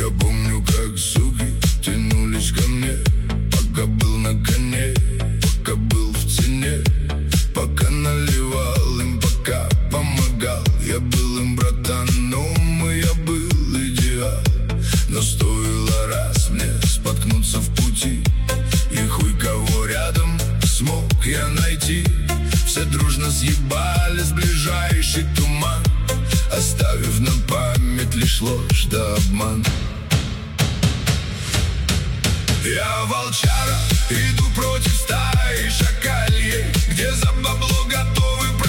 Я помню, как суки тянулись ко мне, пока был на коне, пока был в цене, пока наливал им, пока помогал. Я был им братаном, и я был идеал. Но стоило раз мне споткнуться в пути, и хуй кого рядом смог я найти. Все дружно съебались в ближайший туман, оставив на память лишь ложь да обман. Я волчара, иду против стаи шакальей, где за бабло готовы